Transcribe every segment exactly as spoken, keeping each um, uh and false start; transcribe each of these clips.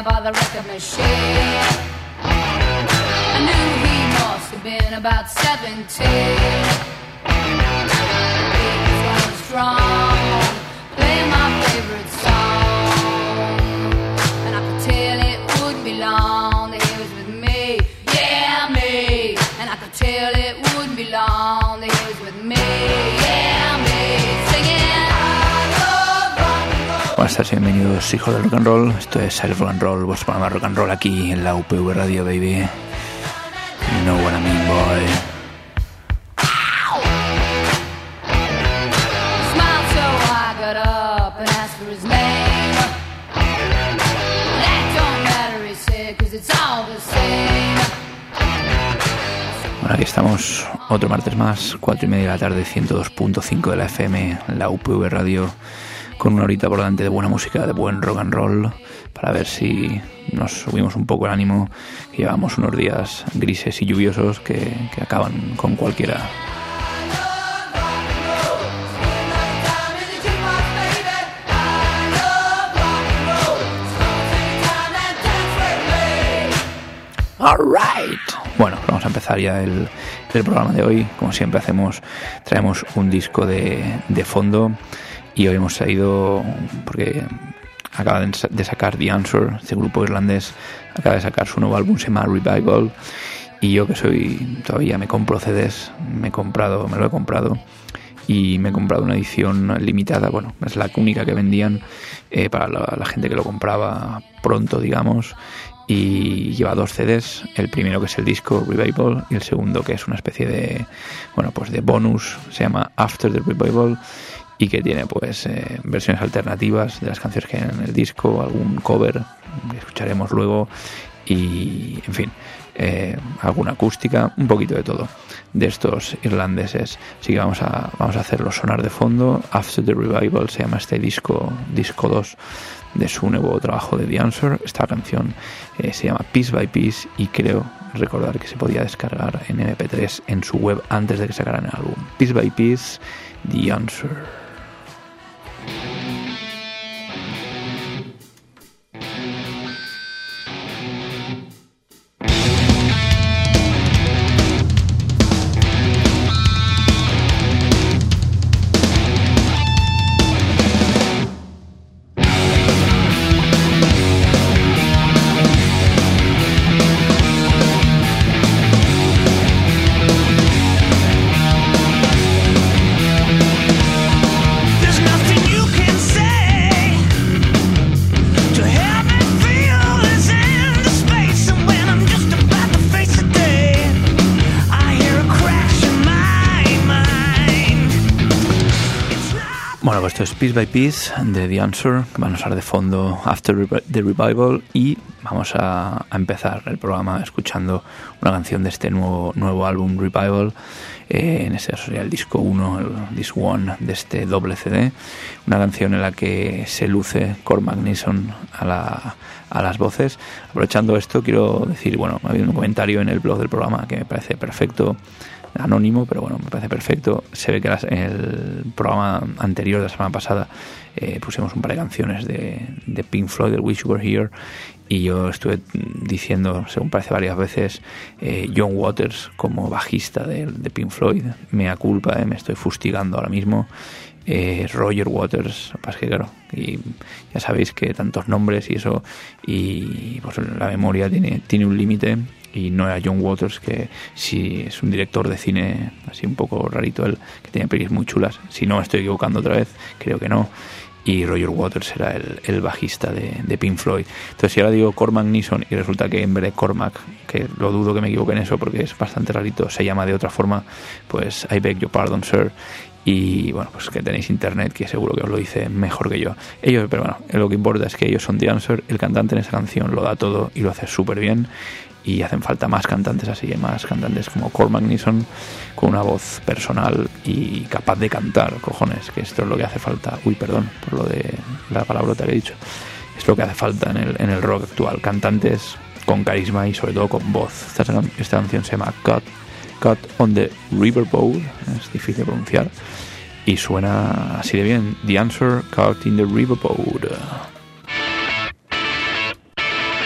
there by the record machine. I knew he must have been about seventeen. He was going strong, playing my favorite song, and I could tell it wouldn't be long that he was with me, yeah me. And I could tell it wouldn't be long that he was with me, yeah me. Singing I love rock and roll. Buenas tardes, bienvenidos hijos del rock and roll. Esto es el Rock and Roll, vuestro programa rock and roll aquí en la U P V Radio, baby. You know what I mean, boy. Smiled so I got up and asked for his name. That don't matter, he said, 'cause it's all the same. Bueno, aquí estamos otro martes más, cuatro y media de la tarde, ciento dos punto cinco de la F M, en la U P V Radio, con una horita por delante de buena música, de buen rock and roll, para ver si nos subimos un poco el ánimo, que llevamos unos días grises y lluviosos que, que acaban con cualquiera. Alright. Bueno, vamos a empezar ya el, el programa de hoy. Como siempre hacemos, traemos un disco de, de fondo, y hoy hemos traído, porque acaba de sacar The Answer, este grupo irlandés, acaba de sacar su nuevo álbum, se llama Revival, y yo que soy, todavía me compro C Ds, me he comprado, me lo he comprado, y me he comprado una edición limitada, bueno, es la única que vendían eh, para la, la gente que lo compraba pronto, digamos, y lleva dos C Ds, el primero que es el disco Revival y el segundo que es una especie de, bueno, pues de bonus, se llama After the Revival, y que tiene pues eh, versiones alternativas de las canciones que hay en el disco, algún cover que escucharemos luego, y en fin, eh, alguna acústica, un poquito de todo de estos irlandeses. Así que vamos a, vamos a hacerlo sonar de fondo. After the Revival se llama este disco, disco dos de su nuevo trabajo de The Answer. Esta canción eh, se llama Piece by Piece, y creo recordar que se podía descargar en eme pe tres en su web antes de que sacaran el álbum. Piece by Piece, The Answer. Bueno, pues esto es Piece by Piece de The Answer, que van a usar de fondo After the Revival, y vamos a, a empezar el programa escuchando una canción de este nuevo, nuevo álbum Revival, eh, en este sería el disco uno, el Disc One de este doble C D, una canción en la que se luce Cormac Neeson a, la, a las voces. Aprovechando esto, quiero decir, bueno, ha habido un comentario en el blog del programa que me parece perfecto, anónimo, pero bueno, me parece perfecto. Se ve que en el programa anterior de la semana pasada eh, pusimos un par de canciones de, de Pink Floyd, del Wish You Were Here, y yo estuve diciendo, según parece varias veces, eh, John Waters como bajista de, de Pink Floyd. Mea culpa, eh, me estoy fustigando ahora mismo. Eh, Roger Waters, pues que claro, y ya sabéis que tantos nombres y eso, y pues la memoria tiene, tiene un límite, y no era John Waters, que sí es un director de cine así un poco rarito él, que tiene pelis muy chulas, si no me estoy equivocando otra vez, creo que no, y Roger Waters era el, el bajista de, de Pink Floyd. Entonces si ahora digo Cormac Neeson y resulta que en vez de Cormac, que lo dudo que me equivoque en eso porque es bastante rarito, se llama de otra forma, pues I beg your pardon, sir. Y bueno, pues que tenéis internet que seguro que os lo dice mejor que yo. Ellos, pero bueno, lo que importa es que ellos son The Answer. El cantante en esa canción lo da todo y lo hace súper bien, y hacen falta más cantantes así, más cantantes como Cormac Neeson, con una voz personal y capaz de cantar, cojones, que esto es lo que hace falta. Uy, perdón por lo de la palabrota que he dicho. Es lo que hace falta en el, en el rock actual, cantantes con carisma y sobre todo con voz. Esta, esta canción se llama Cut Cut on the Riverboat, es difícil de pronunciar, y suena así de bien. The Answer, Caught in the Riverboat.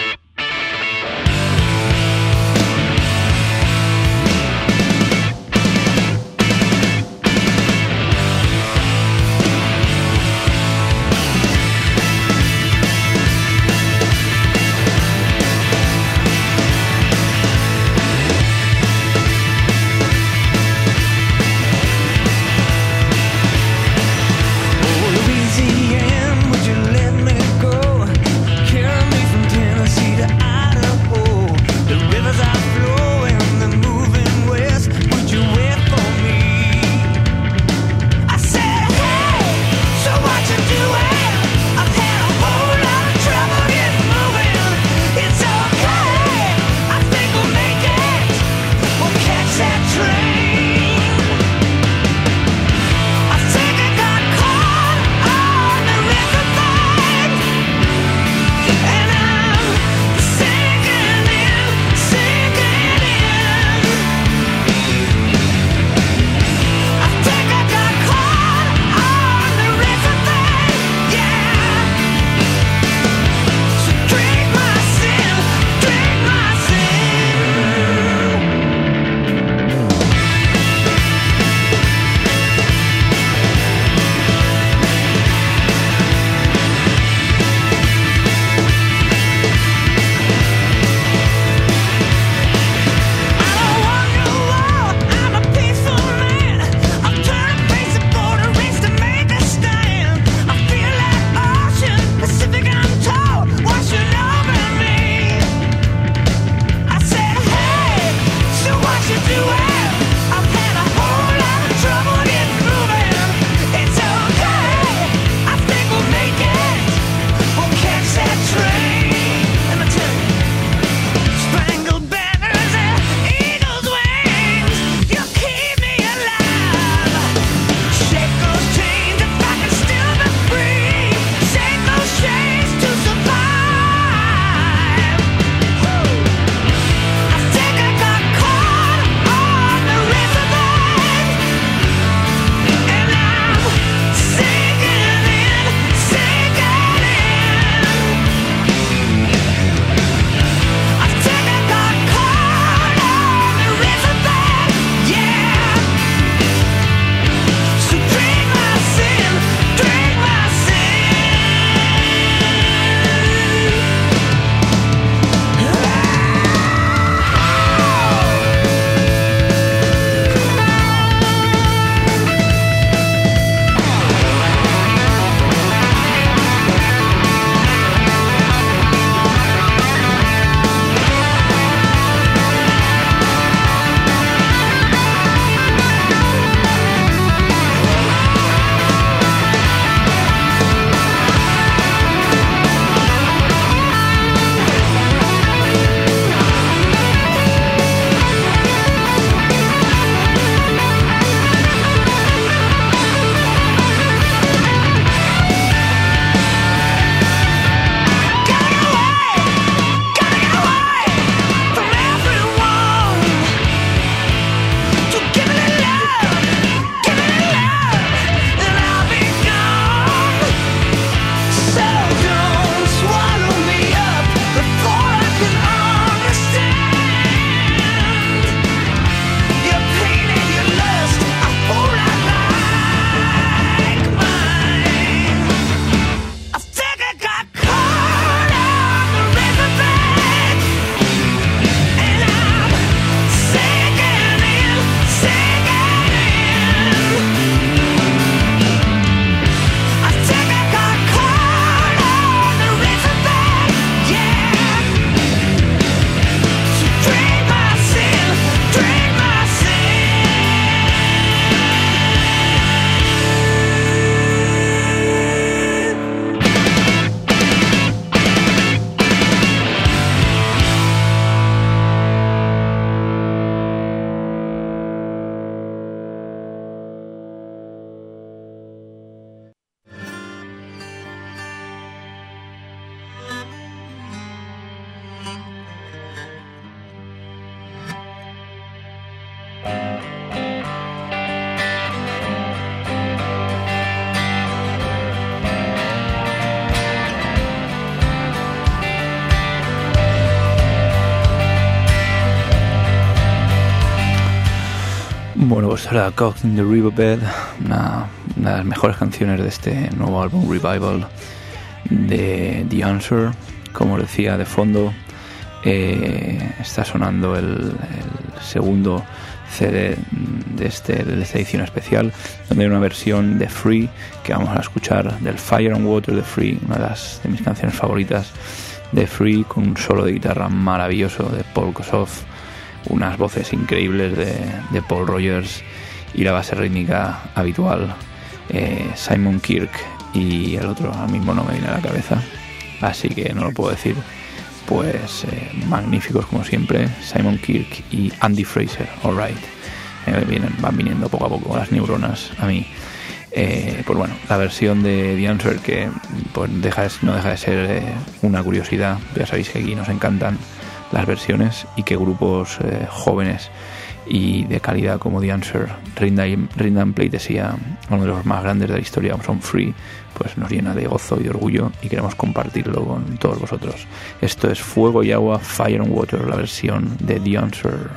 Bueno, pues era Cox in the Riverbed, una, una de las mejores canciones de este nuevo álbum Revival de The Answer. Como os decía, de fondo eh, está sonando el, el segundo C D de, este, de esta edición especial, donde hay una versión de Free que vamos a escuchar, del Fire and Water de Free, una de, las, de mis canciones favoritas de Free, con un solo de guitarra maravilloso de Paul Kossoff, unas voces increíbles de, de Paul Rogers y la base rítmica habitual, eh, Simon Kirk, y el otro ahora mismo no me viene a la cabeza, así que no lo puedo decir. Pues eh, magníficos como siempre, Simon Kirk y Andy Fraser, alright. Eh, vienen, van viniendo poco a poco las neuronas a mí. Eh, pues bueno, la versión de The Answer, que pues deja de, no deja de ser eh, una curiosidad. Ya sabéis que aquí nos encantan las versiones y que grupos eh, jóvenes y de calidad como The Answer rindan, rindan pleitesía a uno de los más grandes de la historia, como son Free, pues nos llena de gozo y de orgullo y queremos compartirlo con todos vosotros. Esto es Fuego y Agua, Fire and Water, la versión de The Answer.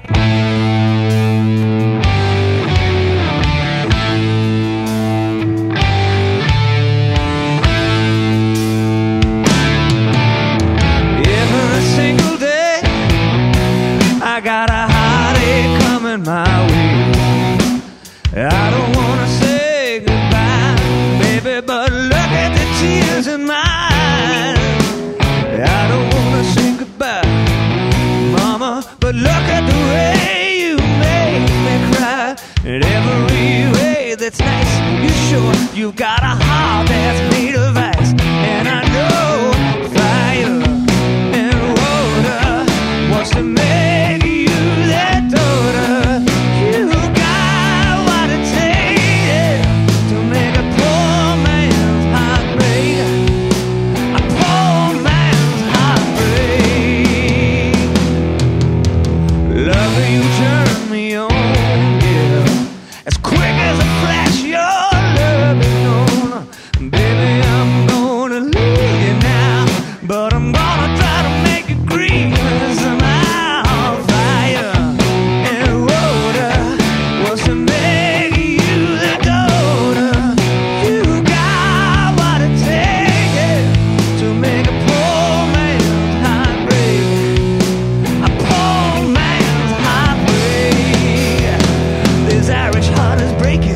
Every single day I got a heartache coming my way. I don't wanna say goodbye, baby, but look at the tears in my eyes. I don't wanna say goodbye, mama, but look at the way you make me cry. In every way that's nice, you sure you got a heart that's made of ice. And I know fire and water wants to make you their daughter. You got what it takes to make a poor man's heart break. A poor man's heart break. Love, you turn me on, yeah. As quick as a flash, your love is known. Baby, I'm gonna leave you now, but I'm gonna try to make it green somehow. Fire and water wants to make you the daughter. You got what it takes to make a poor man's heart break. A poor man's heart break. This Irish heart is breaking.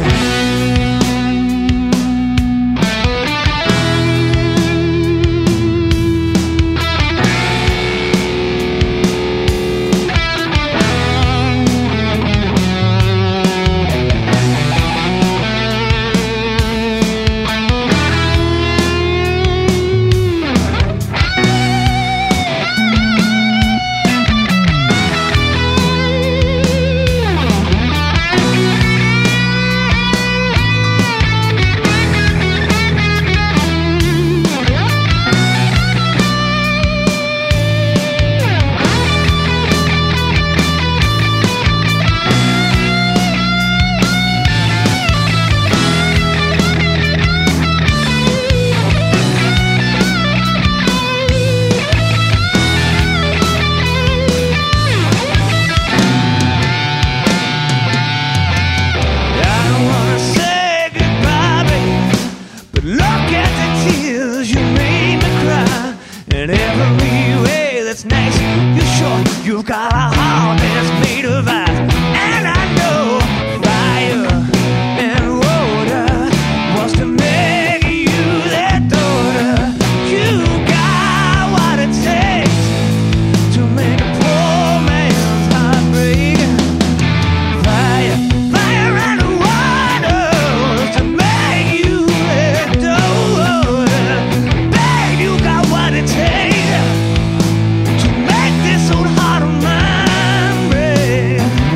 I don't wanna say goodbye, babe, but look at the tears you made me cry. In every way that's nice, you're sure you've got a heart that's made of ice. And I know fire and water wants to make you their daughter. You got what it takes to make a poor man's heart break. Fire, fire and water to make you their daughter. Babe, you got what it takes to make this old heart of mine break.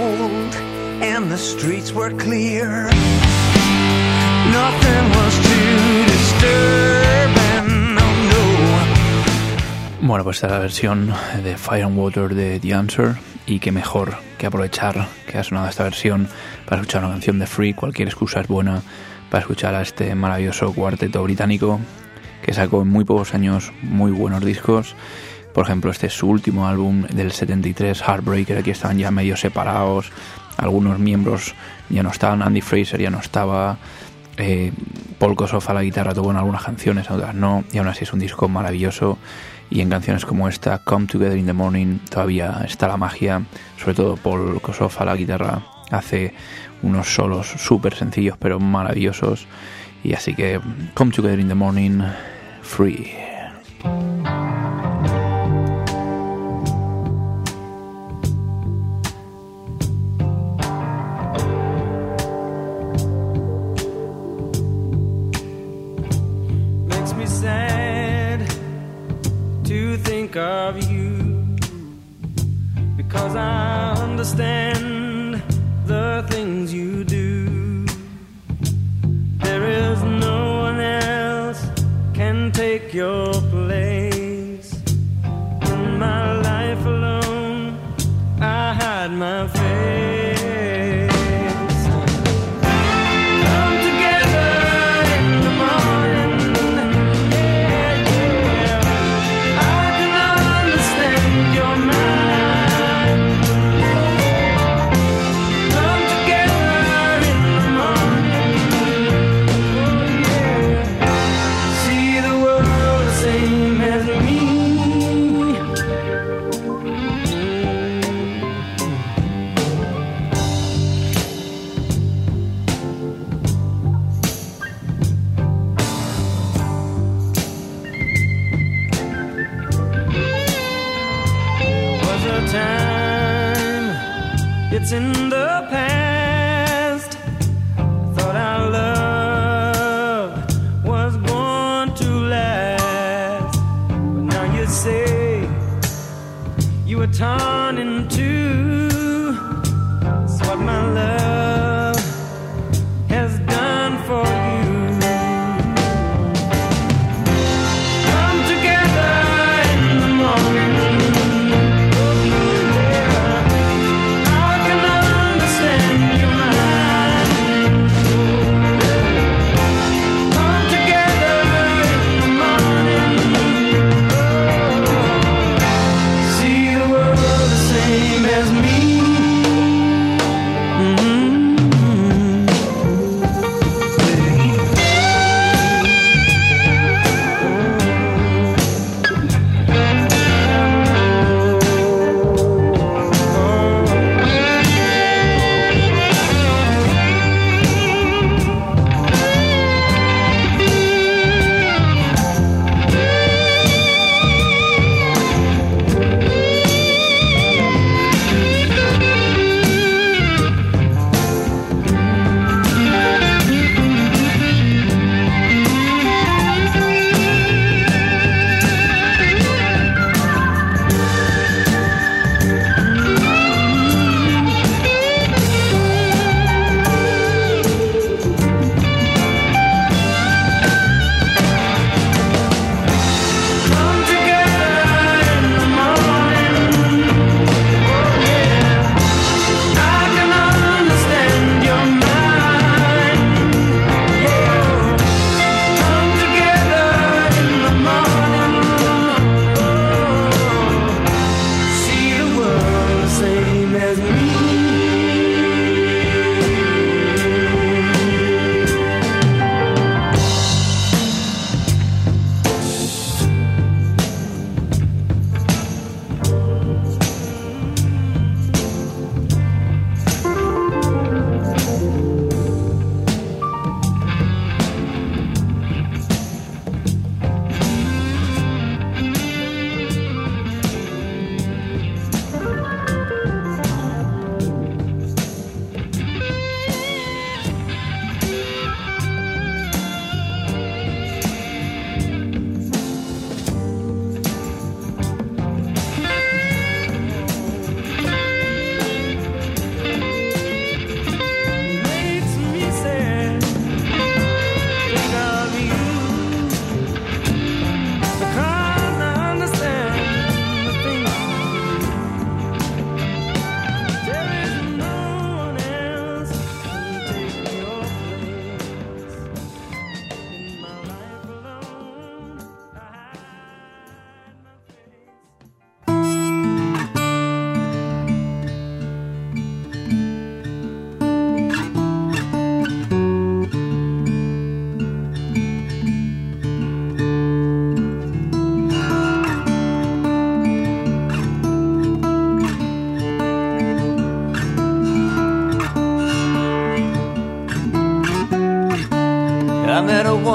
cold and the streets were clear. Nothing was too disturbing, oh no. Bueno, pues esta es la versión de Fire and Water de The Answer, y qué mejor que aprovechar que ha sonado esta versión para escuchar una canción de Free. Cualquier excusa es buena para escuchar a este maravilloso cuarteto británico que sacó en muy pocos años muy buenos discos. Por ejemplo, este es su último álbum del setenta y tres, Heartbreaker. Aquí estaban ya medio separados, algunos miembros ya no estaban, Andy Fraser ya no estaba, eh, Paul Kossoff a la guitarra tuvo en algunas canciones, en otras no, y aún así es un disco maravilloso. Y en canciones como esta, Come Together in the Morning, todavía está la magia. Sobre todo Paul Kossoff a la guitarra hace unos solos súper sencillos pero maravillosos. Y así que Come Together in the Morning, Free. Makes me sad to think of you, because I understand the things you do. There is no one else can take your place. In my life alone, I hide my face. Come together in the morning, yeah, yeah. I can understand your mind. Come together in the morning, oh yeah. See the world the same as me. Was a time, it's in the past. Thought our love was going to last, but now you say you were torn in two. It's what my love has done for you. Come together in the morning, oh yeah. I can understand your mind. Come together in the morning, oh. See the world the same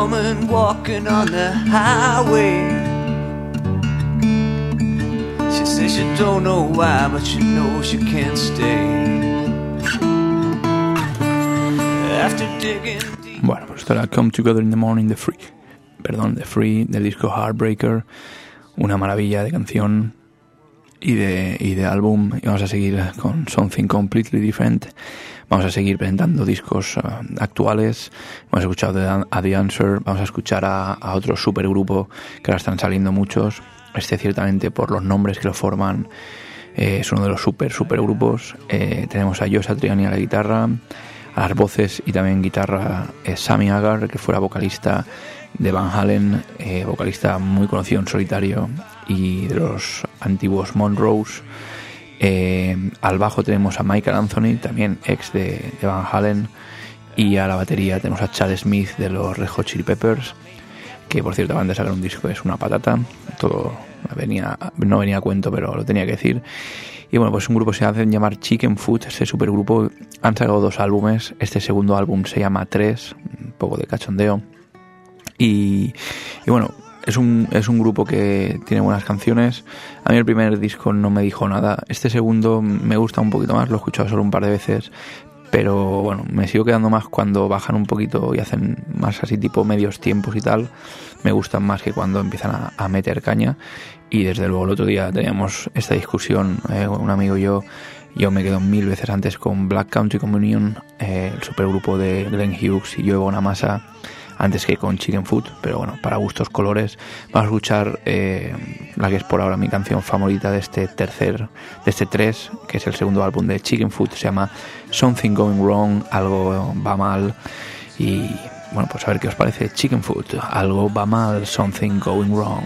woman walking on the highway. She says she don't know why, but she knows she can't stay. After digging deep. Bueno, pues esto era Come Together in the Morning de Free. Perdón, de Free, del disco Heartbreaker. Una maravilla de canción y de, y de álbum. Y vamos a seguir con Something Completely Different. Vamos a seguir presentando discos uh, actuales. Hemos escuchado a The Answer. Vamos a escuchar a, a otro supergrupo que ahora están saliendo muchos. Este ciertamente por los nombres que lo forman eh, es uno de los super supergrupos. Eh, tenemos a Joe Satriani a la guitarra, a las voces y también guitarra eh, Sammy Hagar, que fuera vocalista de Van Halen, eh, vocalista muy conocido en solitario y de los antiguos Monroes. Eh, al bajo tenemos a Michael Anthony, también ex de, de Van Halen, y a la batería tenemos a Chad Smith de los Red Hot Chili Peppers, que por cierto acaban de sacar un disco, es una patata, todo venía, no venía a cuento, pero lo tenía que decir. Y bueno, pues un grupo se hace llamar Chicken Foot, este supergrupo. Han sacado dos álbumes, este segundo álbum se llama Tres, un poco de cachondeo. Y, y bueno, es un, es un grupo que tiene buenas canciones. A mí el primer disco no me dijo nada, este segundo me gusta un poquito más, lo he escuchado solo un par de veces. Pero bueno, me sigo quedando más cuando bajan un poquito y hacen más así tipo medios tiempos y tal. Me gustan más que cuando empiezan a, a meter caña. Y desde luego el otro día teníamos esta discusión, eh, un amigo y yo. Yo me quedo mil veces antes con Black Country Communion, eh, el supergrupo de Glenn Hughes y Joe Bonamassa, antes que con Chicken Foot. Pero bueno, para gustos colores. Vamos a escuchar eh, la que es por ahora mi canción favorita de este tercer, de este tres, que es el segundo álbum de Chicken Foot. Se llama Something Going Wrong, algo va mal. Y bueno, pues a ver qué os parece Chicken Foot, algo va mal, Something Going Wrong.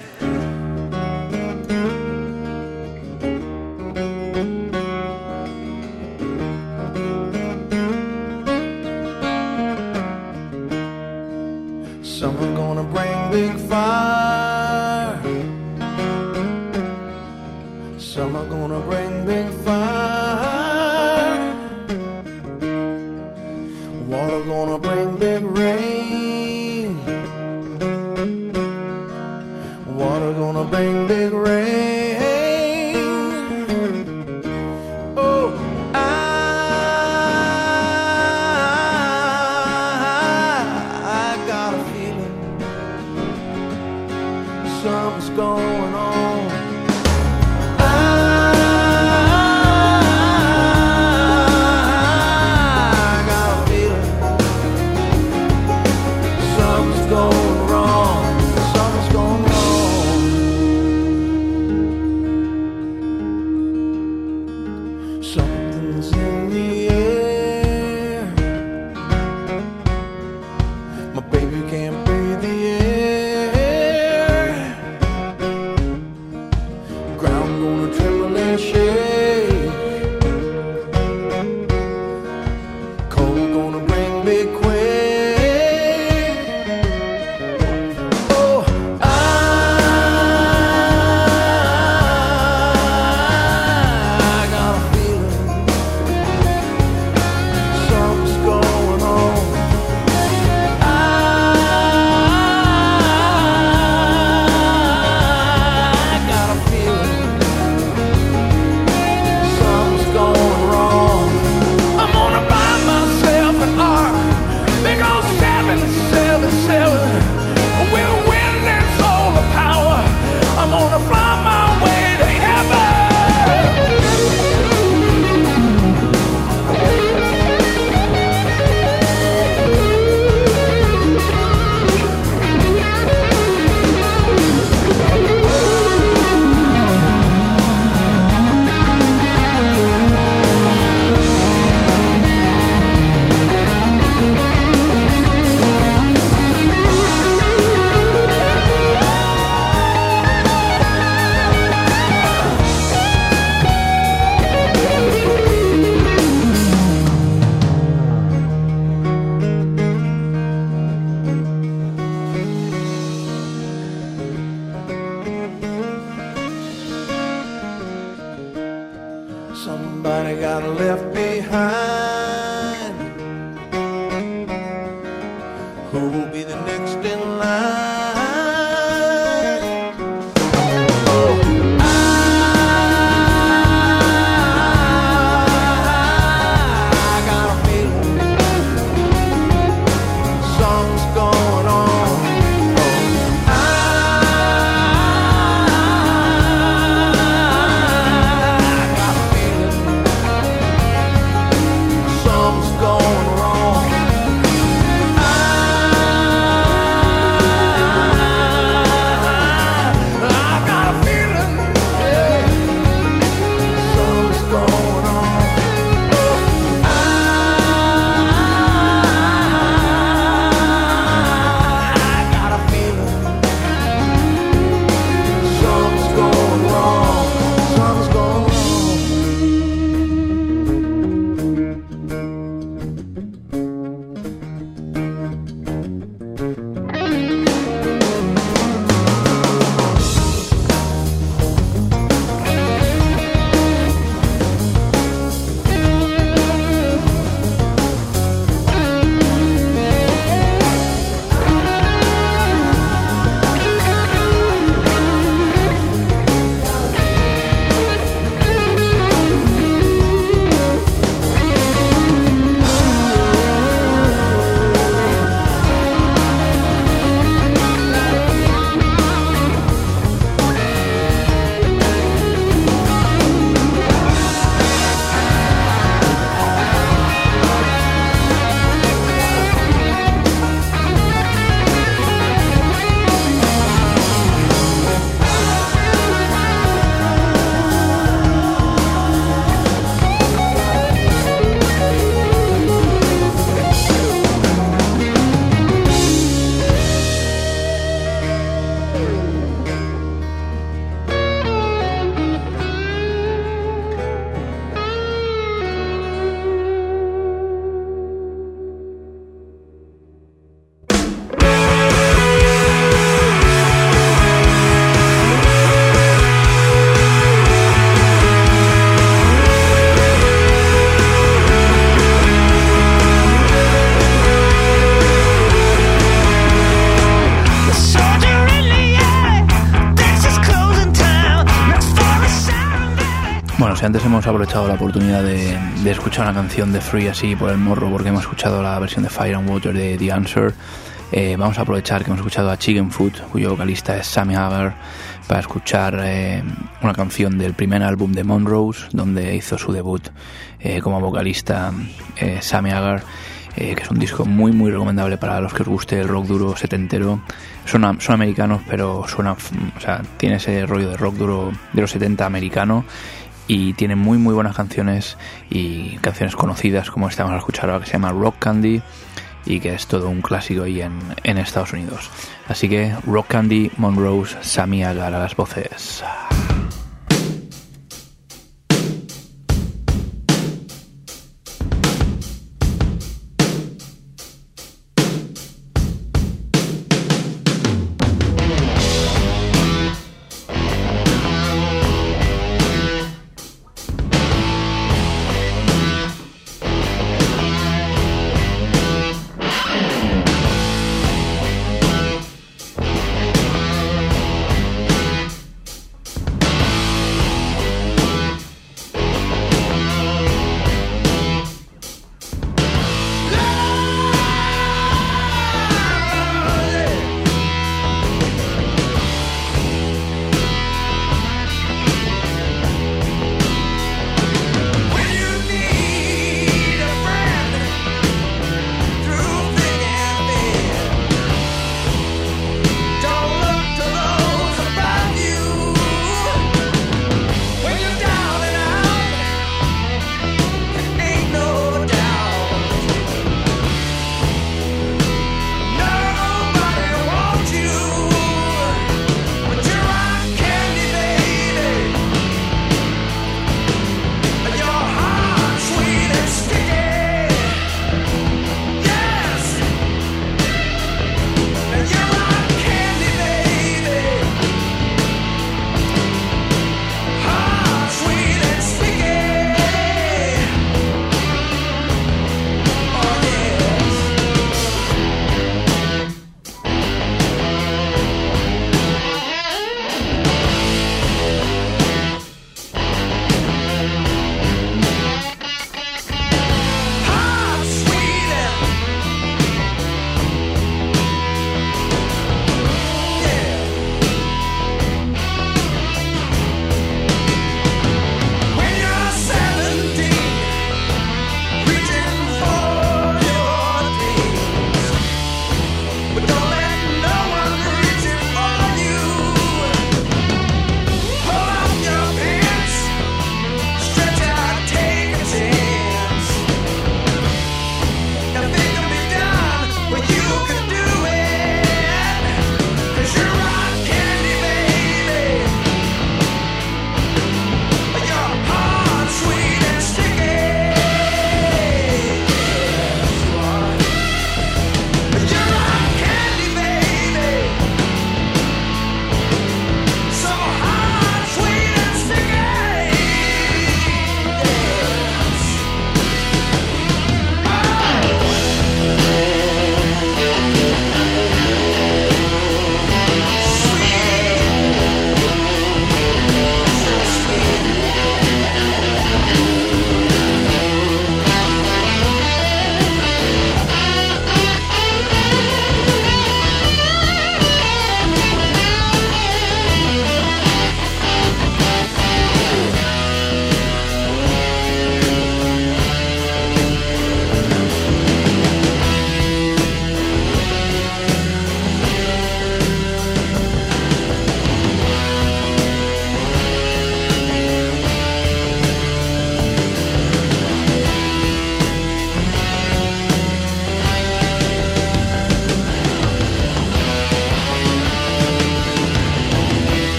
Someone gonna bring big fire. Someone gonna bring big fire. Water gonna bring big rain. Water gonna bring big rain. Oh, I, I got a feeling something's going on. I, I got a feeling something's going wrong. Something's going wrong. Something's in the air. My baby can't breathe the air. Ground gonna tremble and shake. Cold gonna bring big quake. Oh, I, I got a feeling something's going on. I, I got a feeling something's going wrong. I'm gonna buy myself an ark, big old seven seven seven, with wind and solar power. I'm gonna fly my way to heaven. Somebody got left behind. Who will be the next si antes hemos aprovechado la oportunidad de, de escuchar una canción de Free así por el morro, porque hemos escuchado la versión de Fire and Water de The Answer, eh, vamos a aprovechar que hemos escuchado a Chicken Foot, cuyo vocalista es Sammy Hagar, para escuchar eh, una canción del primer álbum de Monrose, donde hizo su debut eh, como vocalista eh, Sammy Hagar, eh, que es un disco muy muy recomendable para los que os guste el rock duro setentero. Son, son americanos, pero suena, o sea, tiene ese rollo de rock duro de los setenta americano, y tiene muy muy buenas canciones y canciones conocidas como esta vamos a escuchar ahora, que se llama Rock Candy, y que es todo un clásico ahí en, en Estados Unidos. Así que Rock Candy, Monrose, Sammy Hagar a las voces.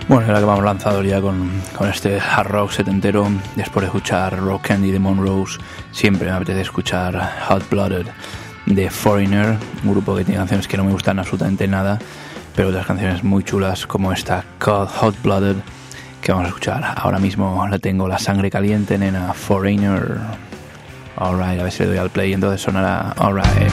Bueno, ahora que vamos lanzados ya con, con este hard rock setentero, después de escuchar Rock Candy de Monrose, siempre me apetece escuchar Hot Blooded de Foreigner, un grupo que tiene canciones que no me gustan absolutamente nada, pero otras canciones muy chulas como esta Hot Blooded que vamos a escuchar ahora mismo. La tengo, la sangre caliente, nena. Foreigner. Alright, a ver si le doy al play, entonces sonará alright.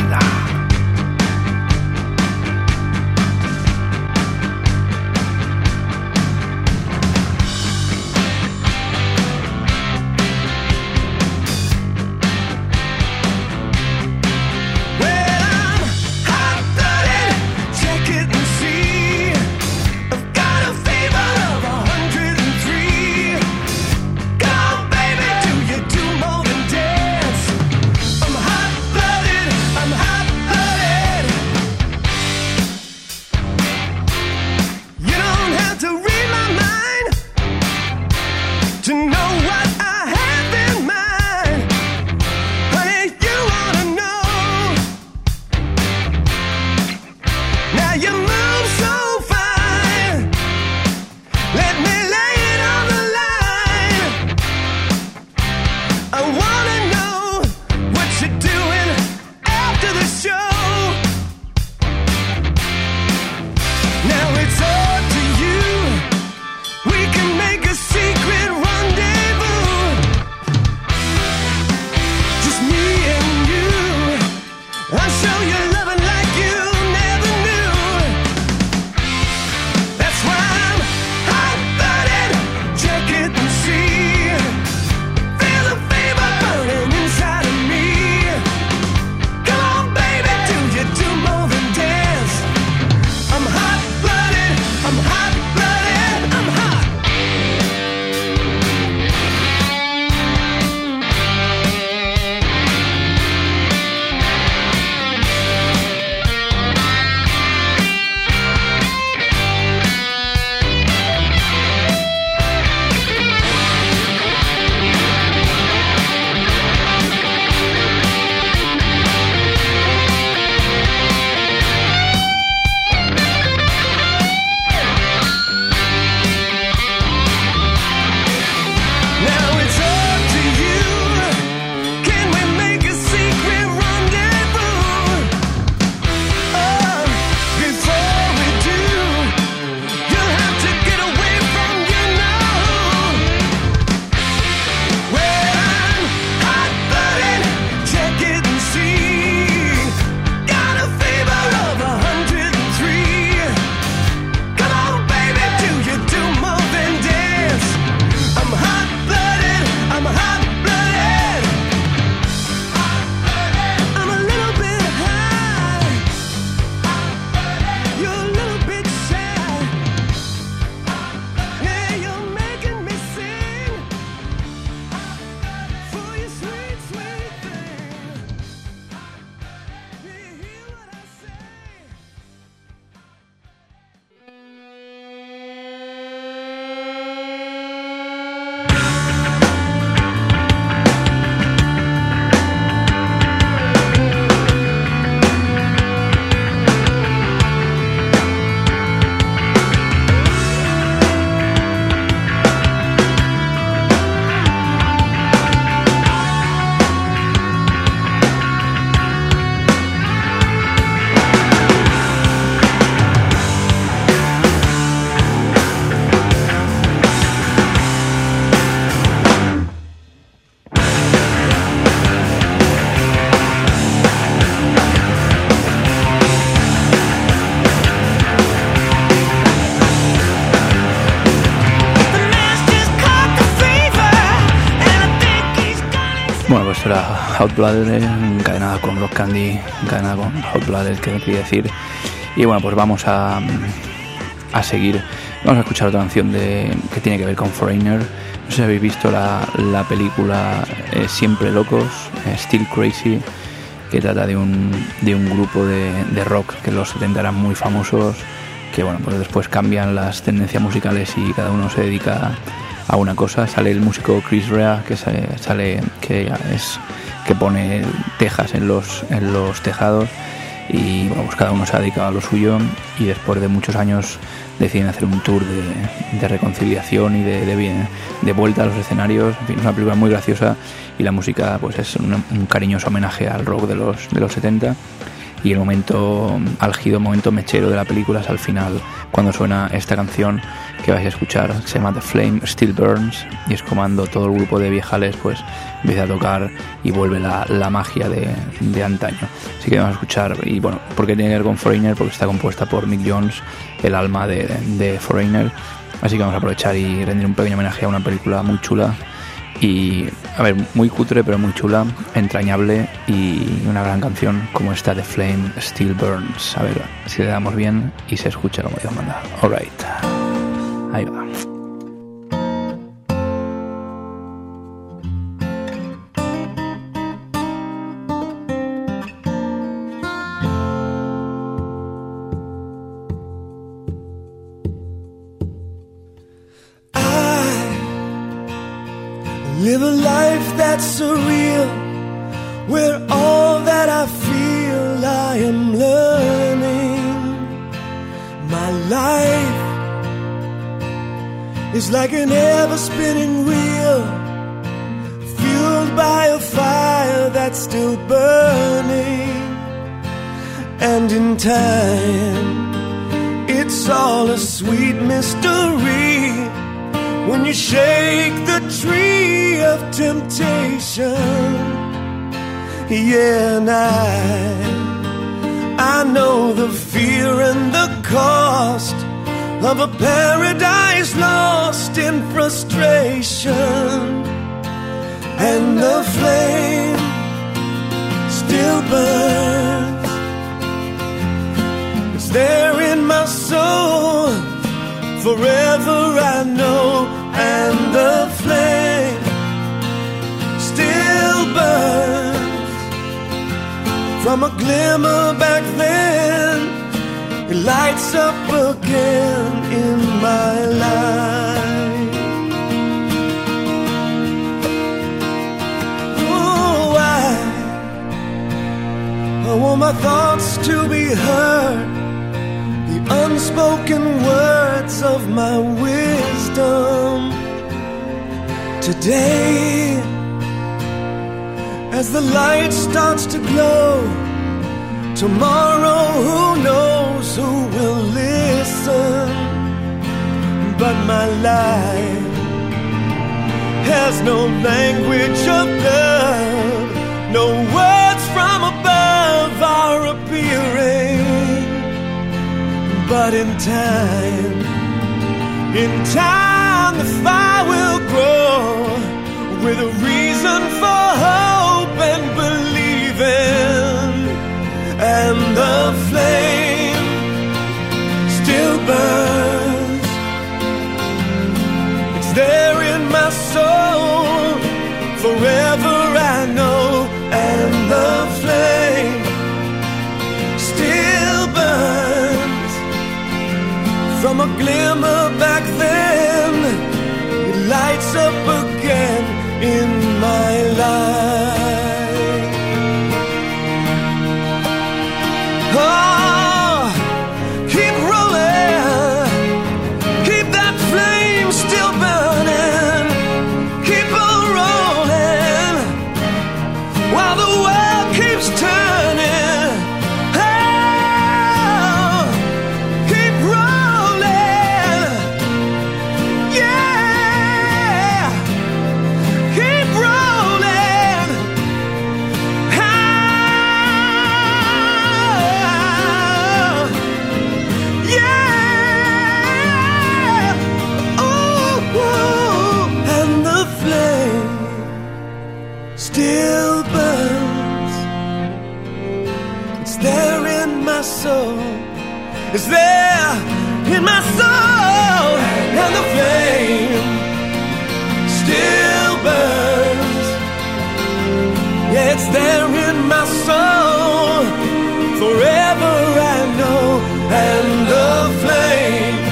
Bueno, pues era Hot Blooded, encadenada con Rock Candy, encadenada con Hot Blooded, que quería decir. Y bueno, pues vamos a, a seguir. Vamos a escuchar otra canción de, que tiene que ver con Foreigner. No sé si habéis visto la, la película eh, Siempre Locos, eh, Still Crazy, que trata de un, de un grupo de, de rock que en los setenta eran muy famosos, que bueno, pues después cambian las tendencias musicales y cada uno se dedica a una cosa. Sale el músico Chris Rea, que sale, sale que es que pone tejas en los en los tejados, y bueno, pues cada uno se ha dedicado a lo suyo, y después de muchos años deciden hacer un tour de, de reconciliación y de, de, de vuelta a los escenarios. En fin, es una película muy graciosa, y la música pues es un, un cariñoso homenaje al rock de los, de los setenta. Y el momento álgido, el momento mechero de la película es al final, cuando suena esta canción que vais a escuchar, se llama The Flame Still Burns, y es cuando todo el grupo de viejales pues empieza a tocar y vuelve la, la magia de, de antaño. Así que vamos a escuchar, y bueno, ¿por qué tiene que ver con Foreigner? Porque está compuesta por Mick Jones, el alma de, de Foreigner. Así que vamos a aprovechar y rendir un pequeño homenaje a una película muy chula. Y, a ver, muy cutre, pero muy chula, entrañable, y una gran canción como esta de Flame Still Burns. A ver si le damos bien y se escucha como Dios manda. Alright, ahí va. Live a life that's surreal, where all that I feel I am learning. My life is like an ever-spinning wheel, fueled by a fire that's still burning. And in time, it's all a sweet mystery, when you shake the tree of temptation. Yeah, and I, I know the fear and the cost of a paradise lost in frustration. And the flame still burns. It's there in my soul, forever I know. And the flame still burns. From a glimmer back then, it lights up again in my life. Oh, I, I want my thoughts to be heard, the unspoken words of my wisdom. Today, as the light starts to glow, tomorrow who knows who will listen. But my life has no language of love, no words from above are appearing. But in time, in time the fire will grow, with a reason for hope and believing. And the flame still burns. It's there in my soul, forever I know. And the flame still burns. From a glimmer back then, it lights up again in my life. Oh, keep rolling, keep that flame still burning, keep on rolling while the world keeps turning. Oh, keep rolling, yeah, keep rolling. Oh, yeah, oh, oh. And the flame still burns. It's there in my soul. It's there in my soul. And the flame still burns. Yeah, it's there in my soul, forever I know. And the flame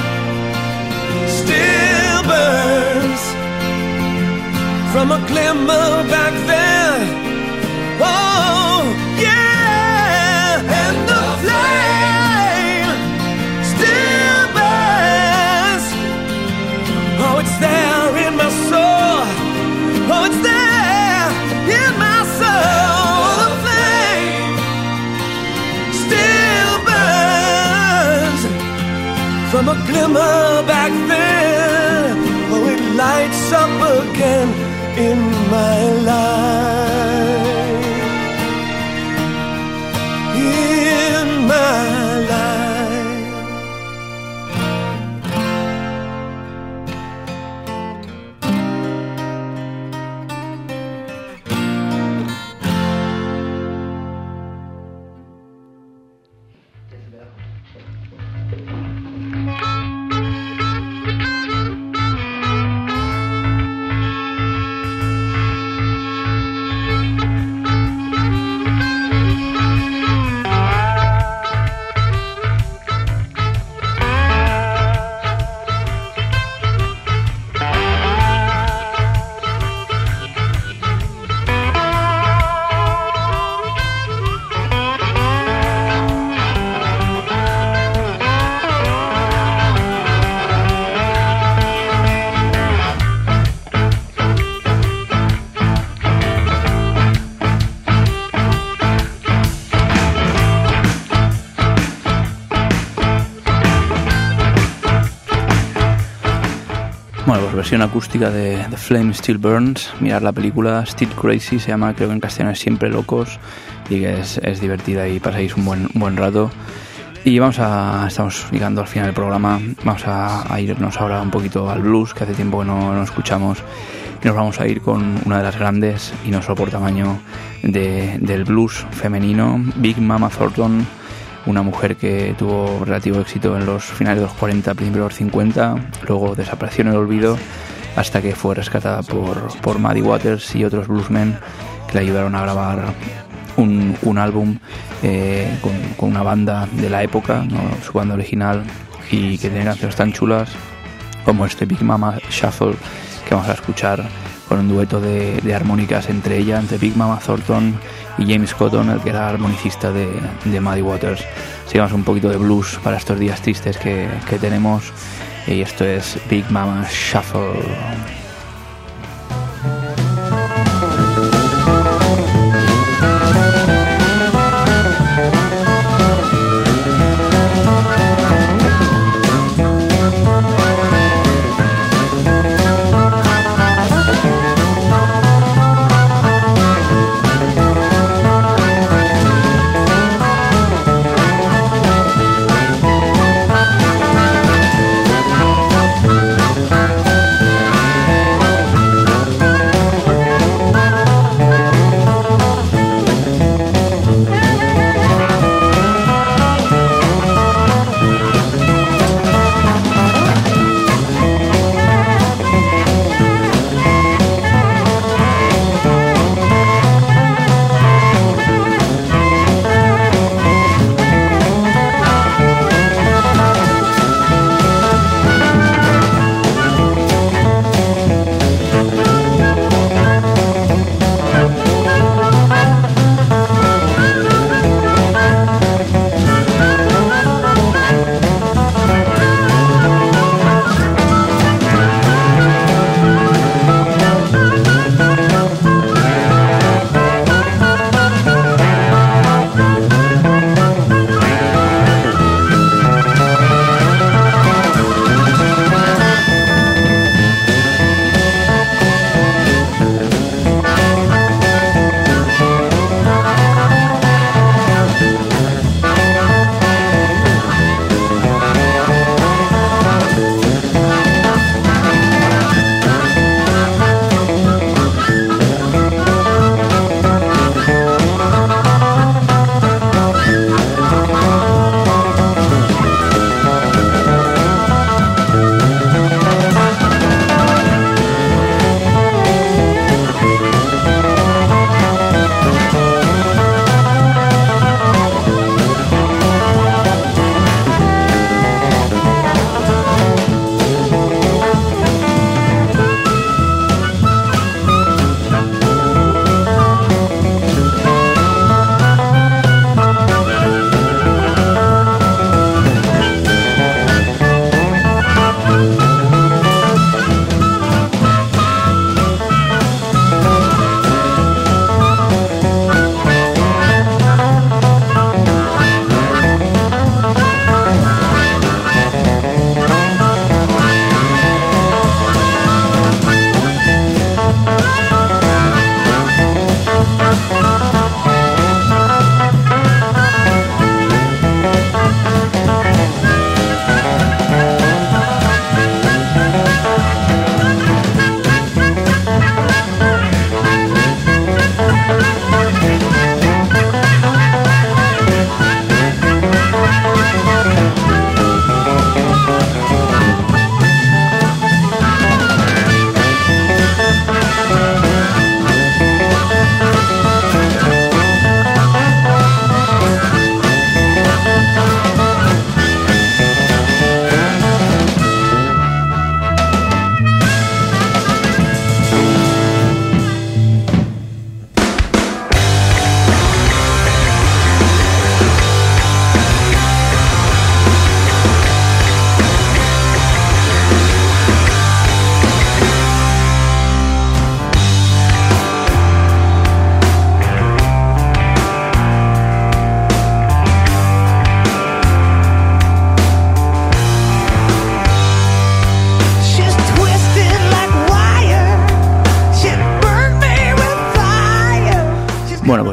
still burns. From a glimmer back there. Oh, yeah. And the glimmer back then, oh, it lights up again in my life, in my life. Bueno, pues versión acústica de The Flame Still Burns. Mirar la película, Still Crazy se llama, creo que en castellano es Siempre Locos, y que es, es divertida y pasáis un buen, un buen rato. Y vamos a, estamos llegando al final del programa, vamos a, a irnos ahora un poquito al blues, que hace tiempo que no, no escuchamos, y nos vamos a ir con una de las grandes, y no solo por tamaño, de, del blues femenino, Big Mama Thornton, una mujer que tuvo relativo éxito en los finales de los cuarenta, principios de los cincuenta, luego desapareció en el olvido hasta que fue rescatada por, por Muddy Waters y otros bluesmen que le ayudaron a grabar un, un álbum eh, con, con una banda de la época, ¿no? Su banda original, y que tiene canciones tan chulas como este Big Mama Shuffle que vamos a escuchar con un dueto de, de armónicas entre ella, entre Big Mama Thornton y James Cotton, el que era armonicista de, de Muddy Waters. Sigamos un poquito de blues para estos días tristes que, que tenemos, y esto es Big Mama Shuffle. Big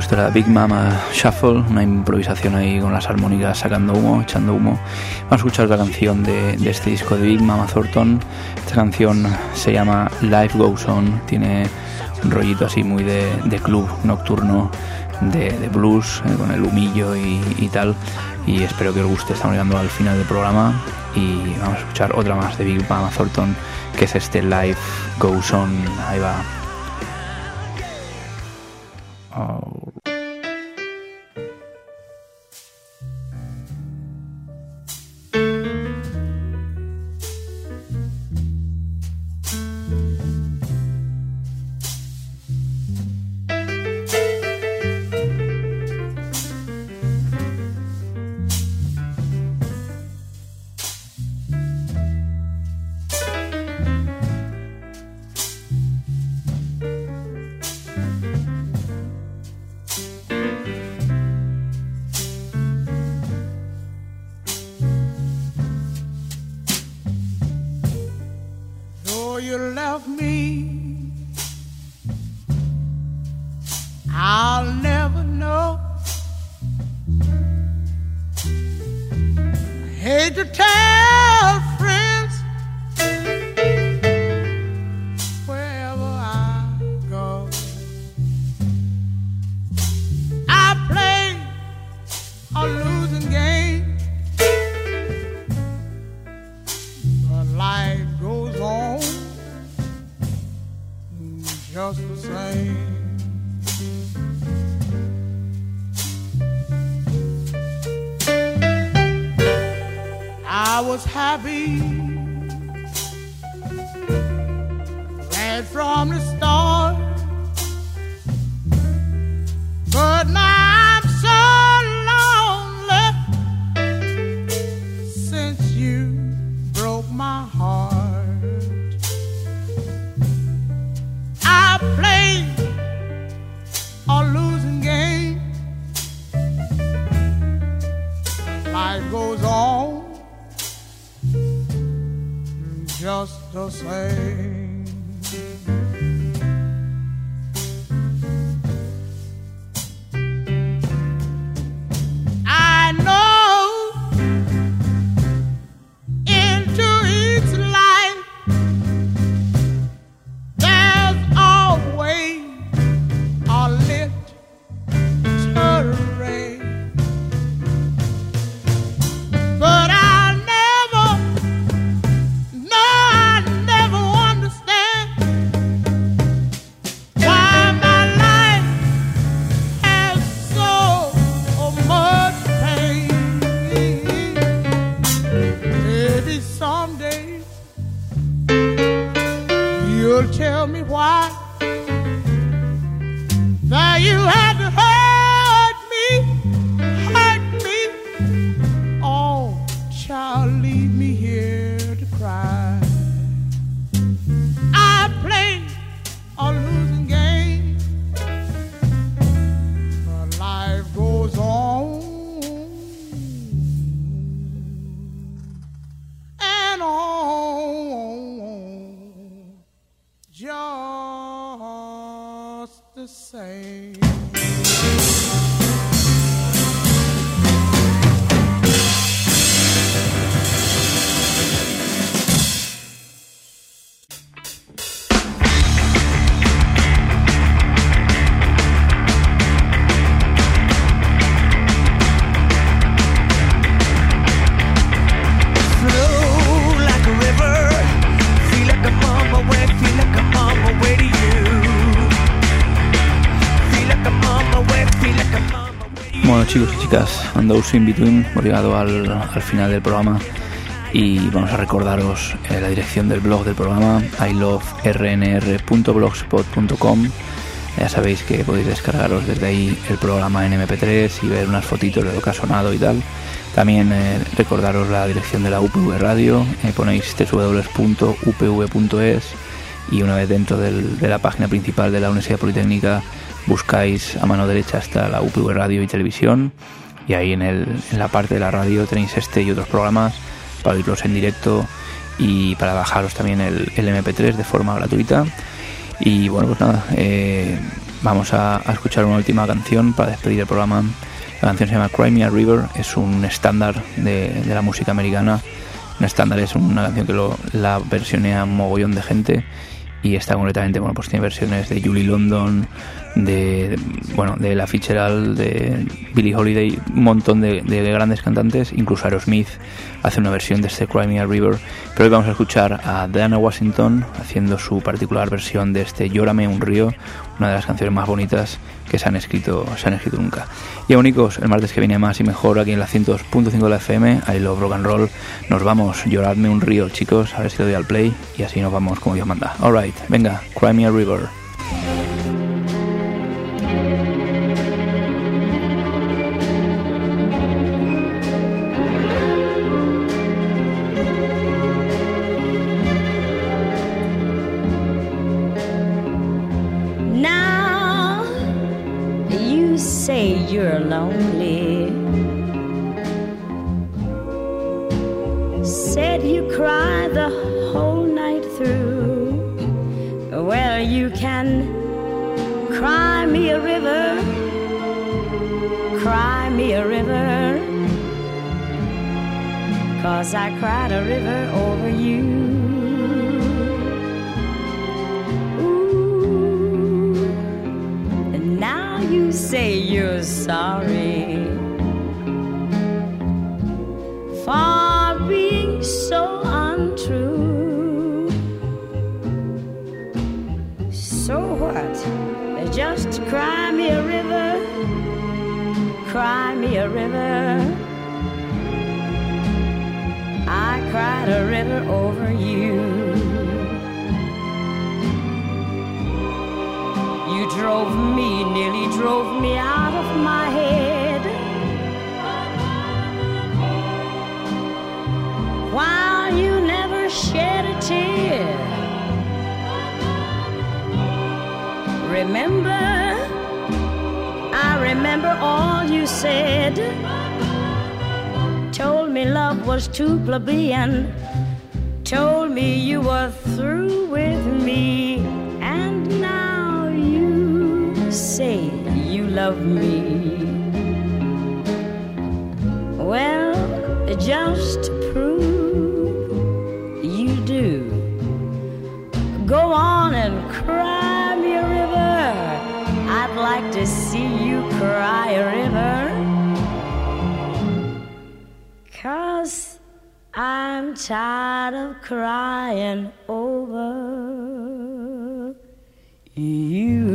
Esto era Big Mama Shuffle, una improvisación ahí con las armónicas sacando humo, echando humo. Vamos a escuchar otra canción de, de este disco de Big Mama Thornton. Esta canción se llama Life Goes On, tiene un rollito así muy de, de club nocturno, de, de blues, eh, con el humillo y, y tal. Y espero que os guste, estamos llegando al final del programa y vamos a escuchar otra más de Big Mama Thornton, que es este Life Goes On. Ahí va. Oh. Chicos y chicas, and those in between, hemos llegado al, al final del programa y vamos a recordaros eh, la dirección del blog del programa, i love r n r punto blogspot punto com. Ya sabéis que podéis descargaros desde ahí el programa en eme pe tres y ver unas fotitos de lo que ha sonado y tal. También eh, recordaros la dirección de la U P V Radio, eh, ponéis doble u doble u doble u punto u pe ve punto es y una vez dentro del, de la página principal de la Universidad Politécnica buscáis a mano derecha hasta la U P V Radio y Televisión y ahí en, el, en la parte de la radio tenéis este y otros programas para oírlos en directo y para bajaros también el, el eme pe tres de forma gratuita. Y bueno, pues nada, eh, vamos a, a escuchar una última canción para despedir el programa. La canción se llama Cry Me a River, es un estándar de, de la música americana. Un estándar es una canción que lo, la versionea un mogollón de gente y está completamente, bueno, pues tiene versiones de Julie London, de, de bueno, de Ella Fitzgerald, de Billie Holiday, un montón de, de grandes cantantes, incluso Aerosmith hace una versión de este Cry Me a River, pero hoy vamos a escuchar a Diana Washington haciendo su particular versión de este Llórame un río, una de las canciones más bonitas que se han escrito, se han escrito nunca. Y únicos, el martes que viene más y mejor aquí en la ciento dos punto cinco de la F M, I Love Rock and Roll. Nos vamos, lloradme un río, chicos, a ver si le doy al play y así nos vamos como Dios manda. Alright, venga, Cry Me a River. You're lonely. Said you cry the whole night through. Well, you can cry me a river, cry me a river, 'cause I cried a river over you. You say you're sorry for being so untrue. So what? Just cry me a river, cry me a river. I cried a river over you. You drove me, nearly drove me out of my head, while you never shed a tear. Remember, I remember all you said. Told me love was too plebeian, told me you were through with me, and now you say you love me. Well, just to prove you do, go on and cry me a river. I'd like to see you cry a river, 'cause I'm tired of crying over you.